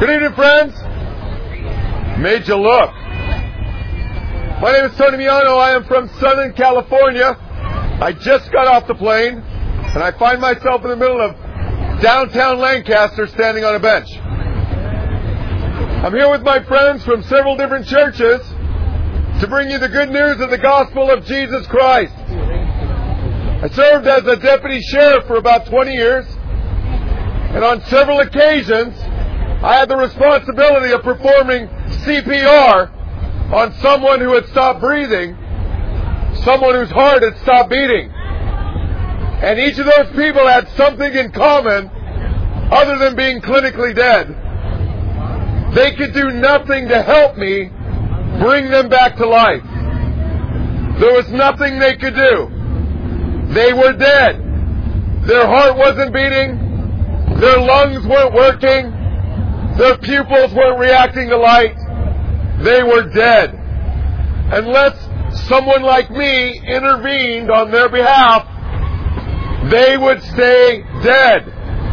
Good evening, friends. Made you look. My name is Tony Miano. I am from Southern California. I just got off the plane, and I find myself in the middle of downtown Lancaster standing on a bench. I'm here with my friends from several different churches to bring you the good news of the gospel of Jesus Christ. I served as a deputy sheriff for about 20 years, and on several occasions, I had the responsibility of performing CPR on someone who had stopped breathing, someone whose heart had stopped beating. And each of those people had something in common other than being clinically dead. They could do nothing to help me bring them back to life. There was nothing they could do. They were dead. Their heart wasn't beating. Their lungs weren't working. Their pupils weren't reacting to light. They were dead. Unless someone like me intervened on their behalf, they would stay dead.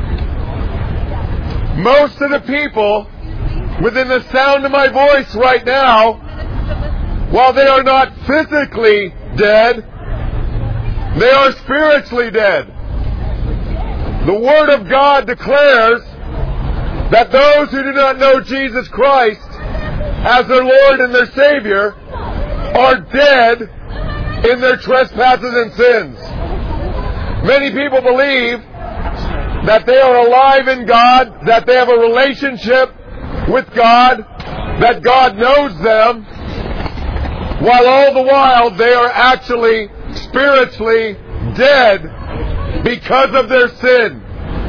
Most of the people within the sound of my voice right now, while they are not physically dead, they are spiritually dead. The Word of God declares that those who do not know Jesus Christ as their Lord and their Savior are dead in their trespasses and sins. Many people believe that they are alive in God, that they have a relationship with God, that God knows them, while all the while they are actually spiritually dead because of their sin.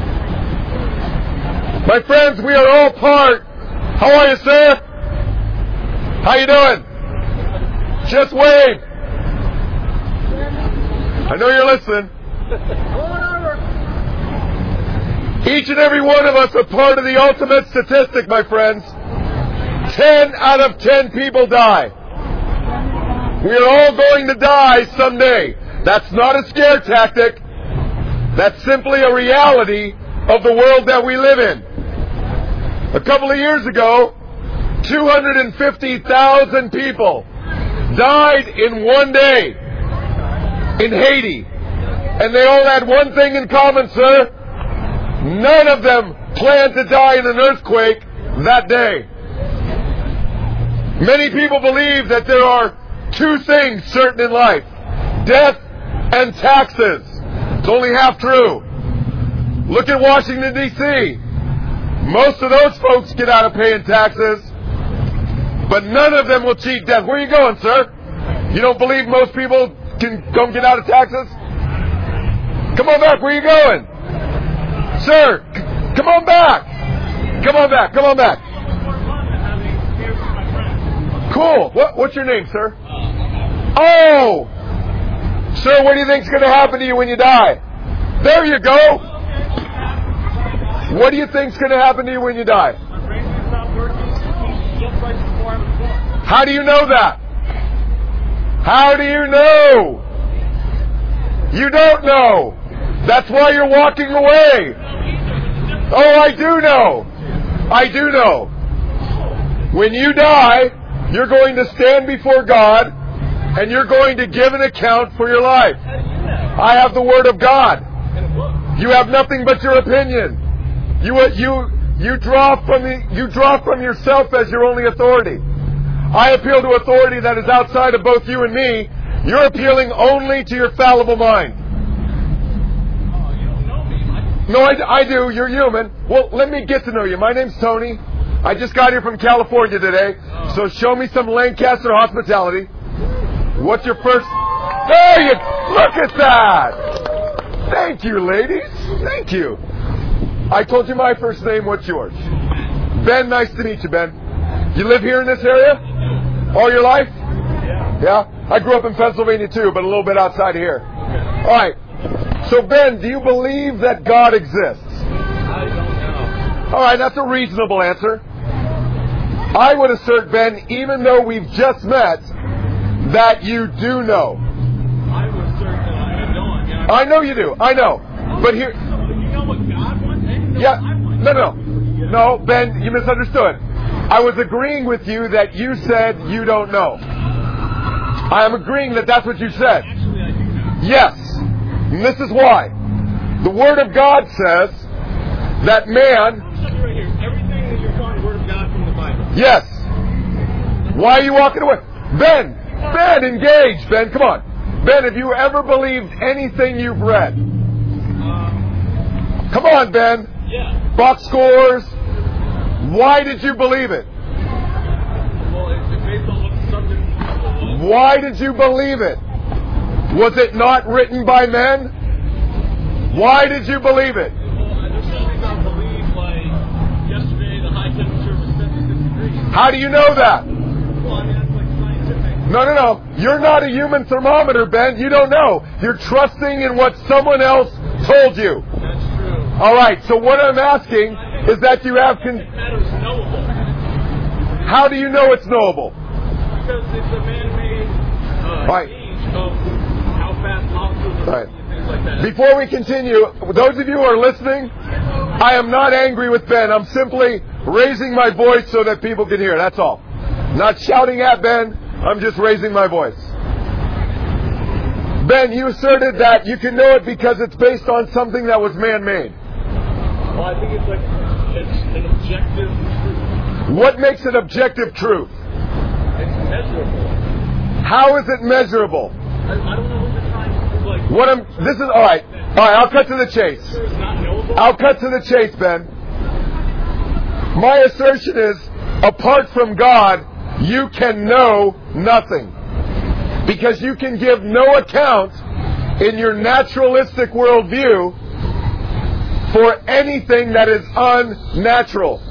My friends, we are all part. How are you, sir? How you doing? Just wave. I know you're listening. Each and every one of us are part of the ultimate statistic, my friends. 10 out of 10 people die. We are all going to die someday. That's not a scare tactic. That's simply a reality of the world that we live in. A couple of years ago, 250,000 people died in one day in Haiti. And they all had one thing in common, sir. None of them planned to die in an earthquake that day. Many people believe that there are two things certain in life: death and taxes. It's only half true. Look at Washington, D.C. Most of those folks get out of paying taxes, but none of them will cheat death. Where are you going, sir? You don't believe most people don't get out of taxes? Come on back. Where are you going? Sir, come on back. Come on back. Come on back. Cool. What's your name, sir? Oh! Sir, what do you think's going to happen to you when you die? There you go. What do you think's going to happen to you when you die? How do you know that? How do you know? You don't know. That's why you're walking away. Oh, I do know. I do know. When you die, you're going to stand before God, and you're going to give an account for your life. I have the Word of God. You have nothing but your opinion. You draw from yourself as your only authority. I appeal to authority that is outside of both you and me. You're appealing only to your fallible mind. No, I do. You're human. Well, let me get to know you. My name's Tony. I just got here from California today. So show me some Lancaster hospitality. What's your first... There you... Look at that! Thank you, ladies. Thank you. I told you my first name. What's yours? Ben. Nice to meet you, Ben. You live here in this area? All your life? Yeah? I grew up in Pennsylvania too, but a little bit outside of here. All right. So, Ben, do you believe that God exists? I don't know. All right, that's a reasonable answer. I would assert, Ben, even though we've just met, that you do know. I would assert that I don't. I know you do. I know. But here... You know what God wants? Yeah. No. No, Ben, you misunderstood. I was agreeing with you that you said you don't know. I am agreeing that that's what you said. Actually, I do know. Yes. And this is why. The Word of God says that man... I'm telling you right here, everything that you're calling the Word of God from the Bible. Yes. Why are you walking away? Ben, engage. Ben, come on. Ben, have you ever believed anything you've read? Come on, Ben. Yeah. Box scores. Why did you believe it? Well, it's based on what the subject was. Why did you believe it? Was it not written by men? Why did you believe it? Well, there's some things I believe, like yesterday the high temperature was 76 degrees. How do you know that? Well, I mean, that's like scientific. No. You're not a human thermometer, Ben. You don't know. You're trusting in what someone else told you. That's true. All right, so what I'm asking is that you have... It matters knowable. How do you know it's knowable? Because it's a man-made Right. gauge of how fast molecules are Right. moving and things like that. Before we continue, those of you who are listening, I am not angry with Ben. I'm simply raising my voice so that people can hear. That's all. Not shouting at Ben. I'm just raising my voice. Ben, you asserted that you can know it because it's based on something that was man-made. Well, I think it's an objective truth. What makes it objective truth? It's measurable. How is it measurable? I don't know what you're trying to like. This is all right. All right, I'll cut to the chase. It's not knowable. I'll cut to the chase, Ben. My assertion is, apart from God, you can know nothing. Because you can give no account in your naturalistic worldview for anything that is unnatural.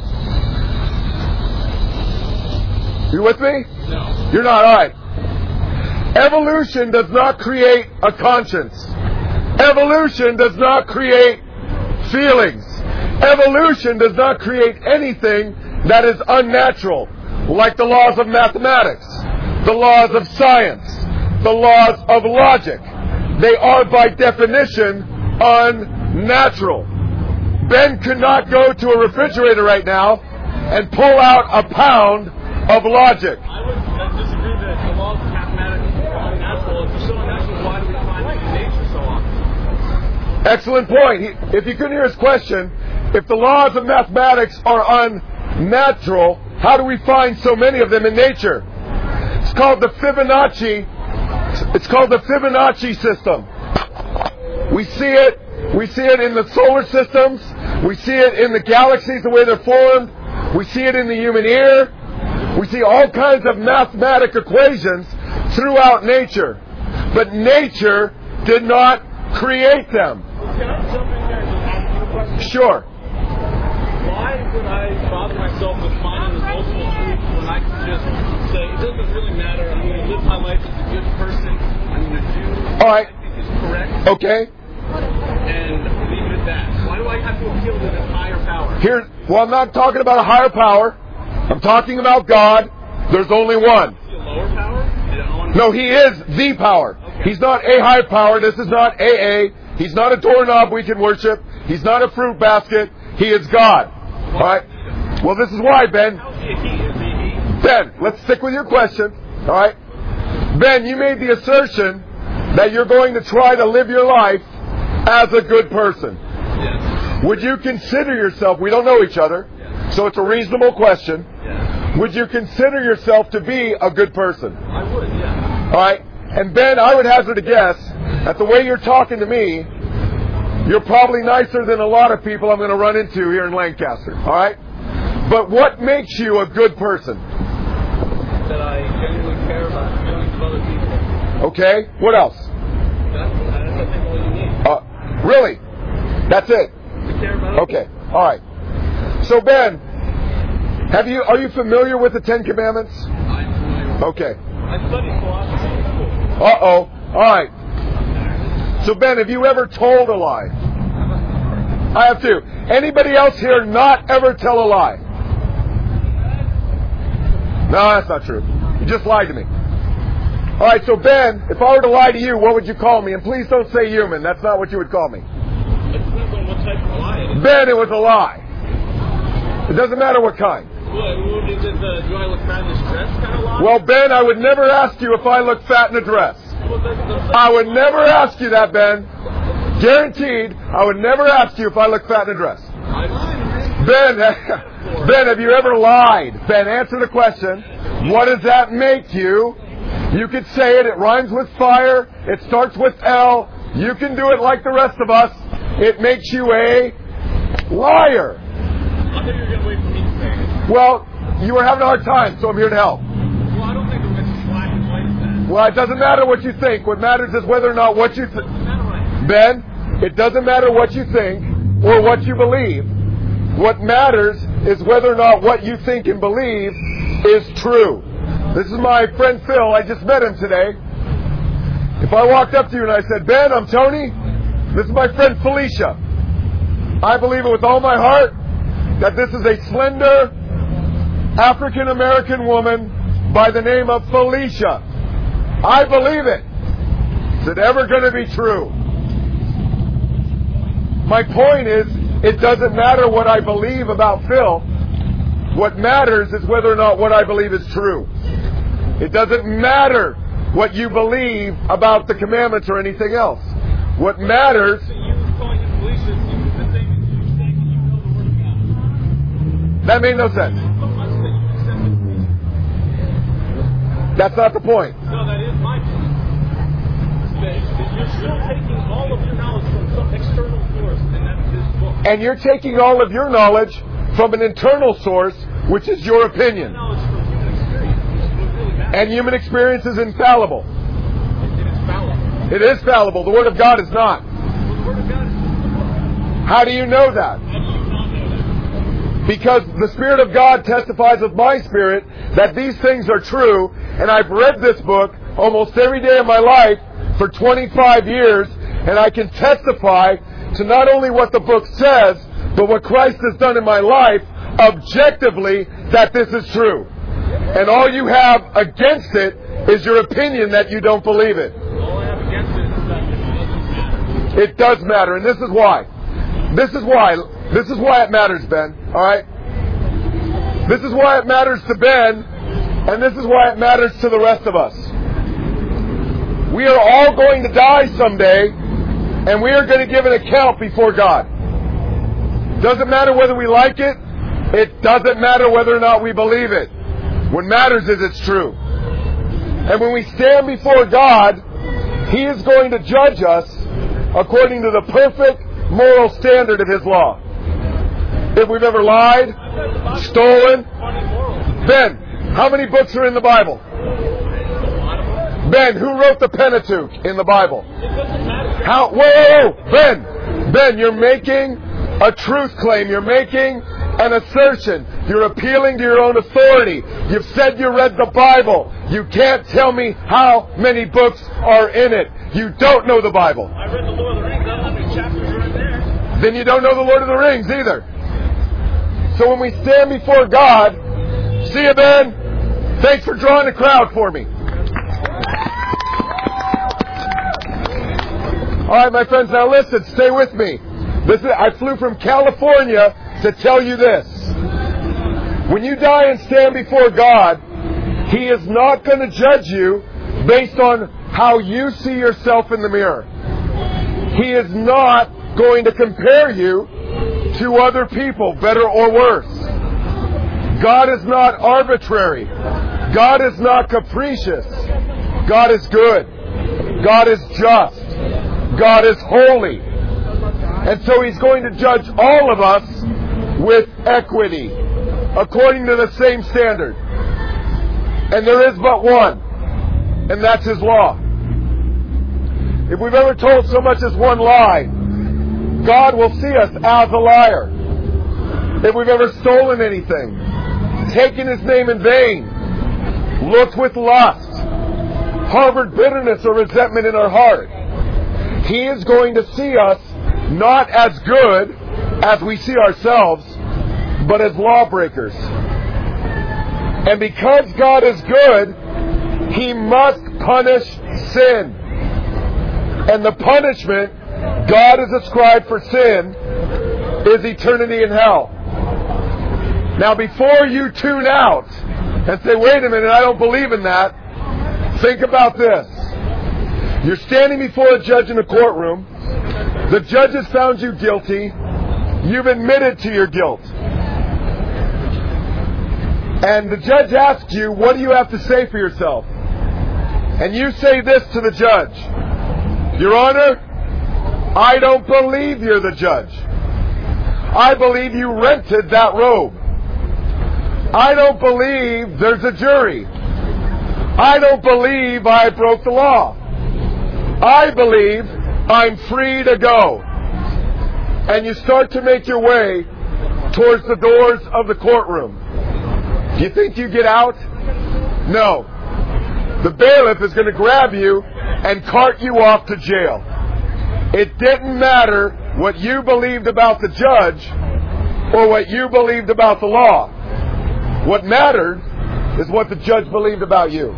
You with me? No. You're not? All right. Evolution does not create a conscience. Evolution does not create feelings. Evolution does not create anything that is unnatural, like the laws of mathematics, the laws of science, the laws of logic. They are by definition unnatural. Ben could not go to a refrigerator right now and pull out a pound of logic. I would disagree that the laws of mathematics are unnatural. If they're so unnatural, why do we find them in nature so often? Excellent point. If you couldn't hear his question, if the laws of mathematics are unnatural, how do we find so many of them in nature? It's called the Fibonacci. It's called the Fibonacci system. We see it. We see it in the solar systems. We see it in the galaxies, the way they're formed. We see it in the human ear. We see all kinds of mathematic equations throughout nature. But nature did not create them. Can I jump in there and just ask you a question? Sure. Why would I bother myself with finding the multiple truths when I can just say, it doesn't really matter, I'm going to live my life as a good person, I'm going to do what All right. I think is correct, Okay. and leave it at that. Why do I have to appeal to this higher power? Well, I'm not talking about a higher power. I'm talking about God. There's only one. Is he a lower power? No, he is the power. Okay. He's not a higher power. This is not AA. He's not a doorknob we can worship. He's not a fruit basket. He is God. All right? Well, this is why, Ben. How is he he? Ben, let's stick with your question. All right? Ben, you made the assertion that you're going to try to live your life as a good person. Yes. Would you consider yourself, we don't know each other, so it's a reasonable question. Yes. Would you consider yourself to be a good person? I would, yeah. All right? And Ben, I would hazard a guess that the way you're talking to me, you're probably nicer than a lot of people I'm going to run into here in Lancaster. All right? But what makes you a good person? That I genuinely care about the feelings of other people. Okay? What else? That's I think all you need. Really? That's it? To care about other Okay. All right. So Ben, are you familiar with the Ten Commandments? people. I'm familiar. Okay. I studied philosophy in school. Uh-oh. All right. So Ben, have you ever told a lie? I have too. Anybody else here not ever tell a lie? No, that's not true. You just lied to me. All right, so Ben, if I were to lie to you, what would you call me? And please don't say human. That's not what you would call me. It depends on what type of lie it is. Ben, it was a lie. It doesn't matter what kind. What is it, do I look fat in this dress kind of lie? Well, Ben, I would never ask you if I look fat in a dress. I would never ask you that, Ben. Guaranteed, I would never ask you if I look fat in a dress. Ben, have you ever lied? Ben, answer the question. What does that make you? You could say it. It rhymes with fire. It starts with L. You can do it like the rest of us. It makes you a liar. I thought you were going to wait for me to say it. Well, you were having a hard time, so I'm here to help. Well, I don't think the rest is black and white as that. Well, it doesn't matter what you think. What matters is whether or not what you think. Ben, it doesn't matter what you think or what you believe. What matters is whether or not what you think and believe is true. This is my friend Phil. I just met him today. If I walked up to you and I said, Ben, I'm Tony. This is my friend Felicia. I believe it with all my heart that this is a slender African-American woman by the name of Felicia. I believe it. Is it ever going to be true? My point is, it doesn't matter what I believe about Phil. What matters is whether or not what I believe is true. It doesn't matter what you believe about the commandments or anything else. What matters... That made no sense. That's not the point. No, that is my point. You're still taking all of your knowledge from some external source, and that's this book. And you're taking all of your knowledge from an internal source, which is your opinion. Knowledge from human experience, which is what really matters. And human experience is infallible. It is fallible. It is fallible. The Word of God is not. Well, the Word of God is the book. How do you know that? How do you not know that? Because the Spirit of God testifies with my spirit that these things are true, and I've read this book almost every day of my life for 25 years, and I can testify to not only what the book says, but what Christ has done in my life objectively that this is true. And all you have against it is your opinion that you don't believe it. All I have against it is that it doesn't matter. It does matter, and this is why. This is why it matters, Ben. All right? This is why it matters to Ben, and this is why it matters to the rest of us. We are all going to die someday, and we are going to give an account before God. Doesn't matter whether we like it. It doesn't matter whether or not we believe it. What matters is it's true. And when we stand before God, He is going to judge us according to the perfect moral standard of His law. If we've ever lied, stolen. Ben, how many books are in the Bible? Ben, who wrote the Pentateuch in the Bible? Whoa, Ben, you're making a truth claim. You're making an assertion. You're appealing to your own authority. You've said you read the Bible. You can't tell me how many books are in it. You don't know the Bible. I read the Lord of the Rings. I don't know how many chapters are in there. Then you don't know the Lord of the Rings either. So when we stand before God, see you, Ben. Thanks for drawing the crowd for me. All right, my friends, now listen, stay with me. I flew from California to tell you this. When you die and stand before God, He is not going to judge you based on how you see yourself in the mirror. He is not going to compare you to other people, better or worse. God is not arbitrary. God is not capricious. God is good. God is just. God is holy. And so He's going to judge all of us with equity, according to the same standard. And there is but one, and that's His law. If we've ever told so much as one lie, God will see us as a liar. If we've ever stolen anything, taken His name in vain, looked with lust, harbored bitterness or resentment in our heart, He is going to see us not as good as we see ourselves, but as lawbreakers. And because God is good, He must punish sin. And the punishment God has ascribed for sin is eternity in hell. Now, before you tune out and say, wait a minute, I don't believe in that, think about this. You're standing before a judge in a courtroom. The judge has found you guilty. You've admitted to your guilt. And the judge asks you, what do you have to say for yourself? And you say this to the judge: Your Honor, I don't believe you're the judge. I believe you rented that robe. I don't believe there's a jury. I don't believe I broke the law. I believe I'm free to go. And you start to make your way towards the doors of the courtroom. Do you think you get out? No. The bailiff is going to grab you and cart you off to jail. It didn't matter what you believed about the judge or what you believed about the law. What mattered is what the judge believed about you.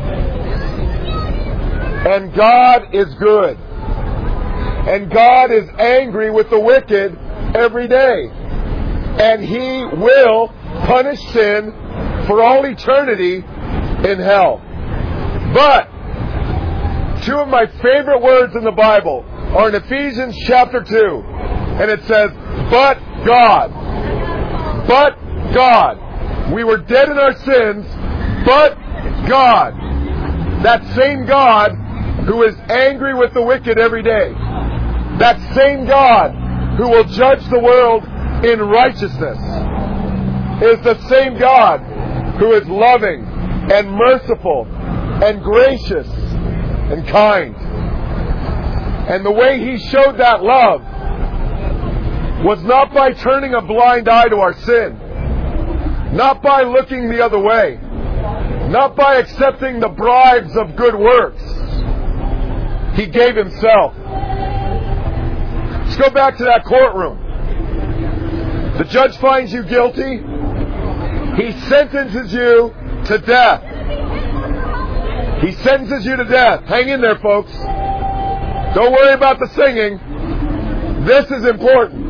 And God is good. And God is angry with the wicked every day. And He will punish sin for all eternity in hell. But two of my favorite words in the Bible are in Ephesians chapter 2. And it says, but God. But God. We were dead in our sins, but God. That same God who is angry with the wicked every day. That same God who will judge the world in righteousness is the same God who is loving and merciful and gracious and kind. And the way He showed that love was not by turning a blind eye to our sin, not by looking the other way, not by accepting the bribes of good works. He gave Himself. Let's go back to that courtroom. The judge finds you guilty. He sentences you to death. He sentences you to death. Hang in there, folks. Don't worry about the singing. This is important.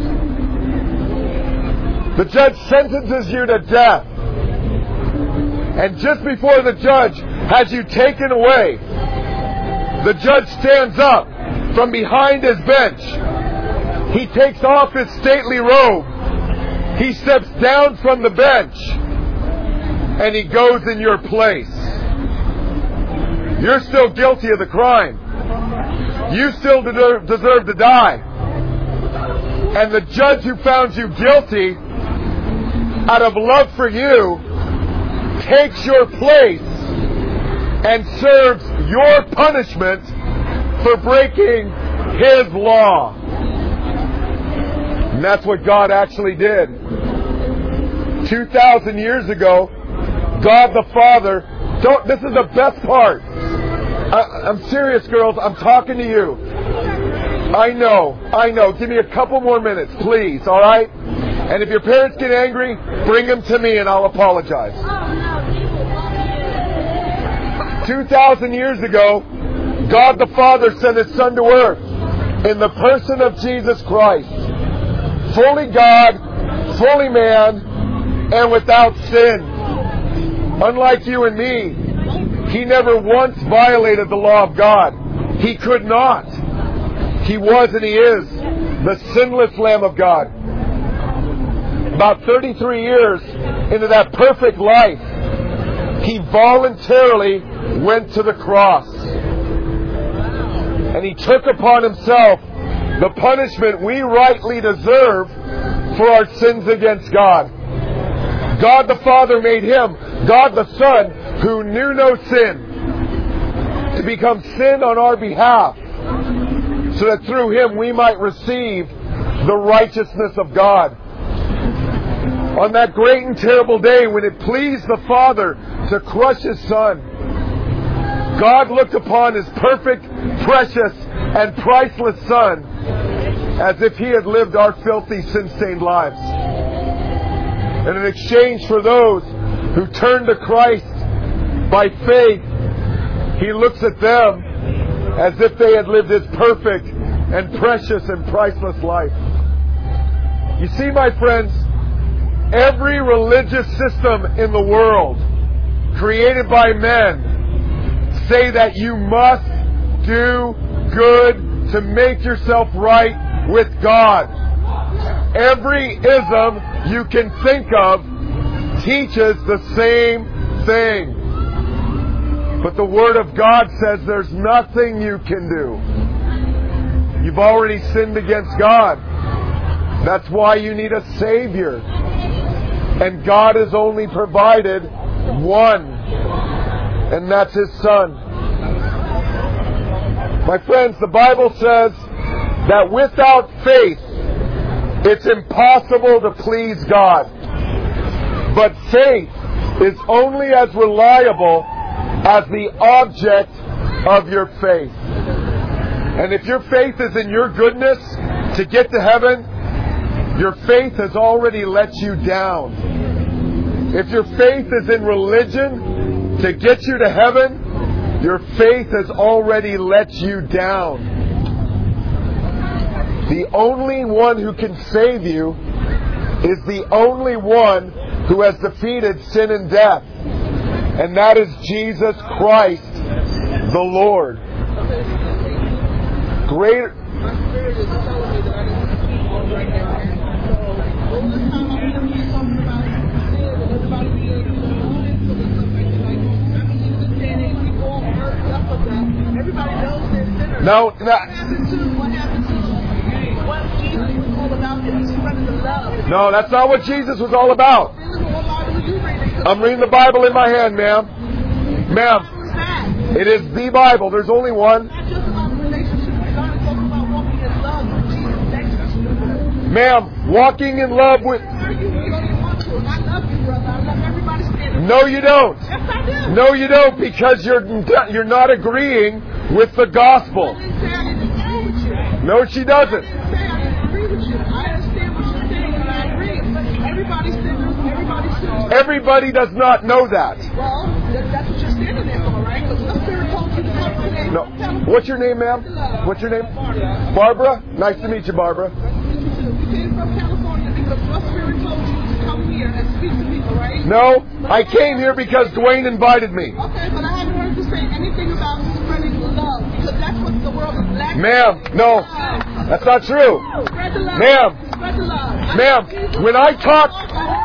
The judge sentences you to death. And just before the judge has you taken away, the judge stands up from behind his bench. He takes off his stately robe. He steps down from the bench. And he goes in your place. You're still guilty of the crime. You still deserve to die. And the judge who found you guilty, out of love for you, takes your place and serves your punishment for breaking His law. And that's what God actually did. 2,000 years ago, God the Father, this is the best part. I'm serious, girls. I'm talking to you. I know. Give me a couple more minutes, please, all right? And if your parents get angry, bring them to me and I'll apologize. 2,000 years ago, God the Father sent His Son to earth in the person of Jesus Christ. Fully God, fully man, and without sin. Unlike you and me, He never once violated the law of God. He could not. He was and He is the sinless Lamb of God. About 33 years into that perfect life, He voluntarily went to the cross. And He took upon Himself the punishment we rightly deserve for our sins against God. God the Father made Him, God the Son, who knew no sin, to become sin on our behalf, so that through Him we might receive the righteousness of God. On that great and terrible day when it pleased the Father to crush His Son, God looked upon His perfect, precious, and priceless Son as if He had lived our filthy, sin-stained lives. And in exchange for those who turn to Christ by faith, He looks at them as if they had lived His perfect and precious and priceless life. You see, my friends, every religious system in the world, created by men, say that you must do good to make yourself right with God. Every ism you can think of teaches the same thing. But the Word of God says there's nothing you can do. You've already sinned against God. That's why you need a Savior. And God has only provided one, and that's His Son. My friends, the Bible says that without faith, it's impossible to please God. But faith is only as reliable as the object of your faith. And if your faith is in your goodness to get to heaven, your faith has already let you down. If your faith is in religion to get you to heaven, your faith has already let you down. The only one who can save you is the only one who has defeated sin and death. And that is Jesus Christ, the Lord. Greater. No, that's not what Jesus was all about. I'm reading the Bible in my hand, ma'am. Ma'am, it is the Bible. There's only one. Ma'am, walking in love with... No, you don't. No, you don't, because you're not agreeing with the gospel. No, she doesn't. Everybody does not know that. Well, that's what you're standing there for, right? Because the Spirit told you to come today. No. What's your name, ma'am? What's your name? Barbara? Nice to meet you, Barbara. You came from California because the Spirit told you to come here and speak to people, right? No, I came here because Dwayne invited me. Okay, but I haven't heard you say anything about spreading love because that's what the world is lacking. Ma'am, no, that's not true. Spread the love. Ma'am, Spread the love. Ma'am, when I talk...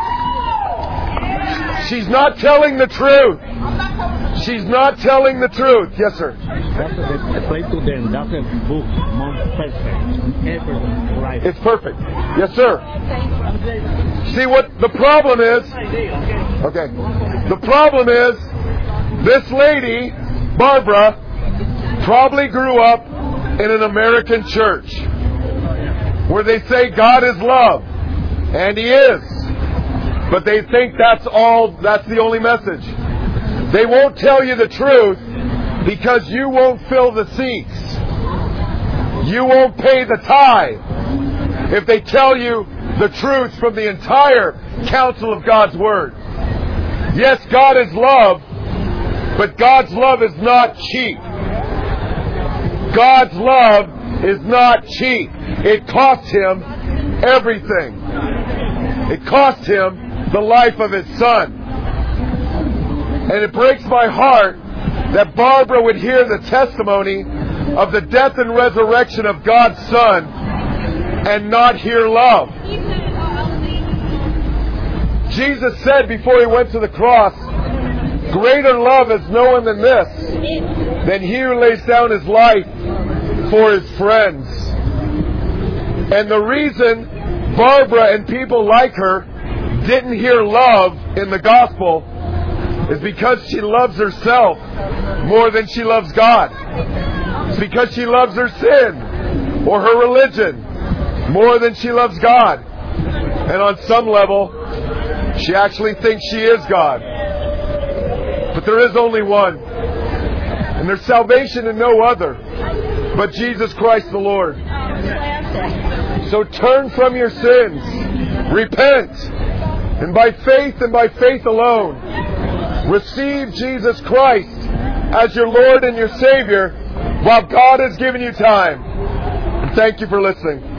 She's not telling the truth. She's not telling the truth. Yes, sir. Explain to them. That's a book more perfect. Ever right. It's perfect. Yes, sir. See what the problem is? Okay. The problem is this lady, Barbara, probably grew up in an American church where they say God is love. And He is. But they think that's the only message. They won't tell you the truth because you won't fill the seats. You won't pay the tithe if they tell you the truth from the entire counsel of God's Word. Yes, God is love, but God's love is not cheap. God's love is not cheap. It cost Him everything. It cost Him the life of His Son. And it breaks my heart that Barbara would hear the testimony of the death and resurrection of God's Son and not hear love. Jesus said before He went to the cross, greater love is no one than this, than He who lays down His life for His friends. And the reason Barbara and people like her didn't hear love in the gospel is because she loves herself more than she loves God. It's because she loves her sin or her religion more than she loves God. And on some level, she actually thinks she is God. But there is only one. And there's salvation in no other but Jesus Christ the Lord. So turn from your sins. Repent. And by faith alone, receive Jesus Christ as your Lord and your Savior while God has given you time. And thank you for listening.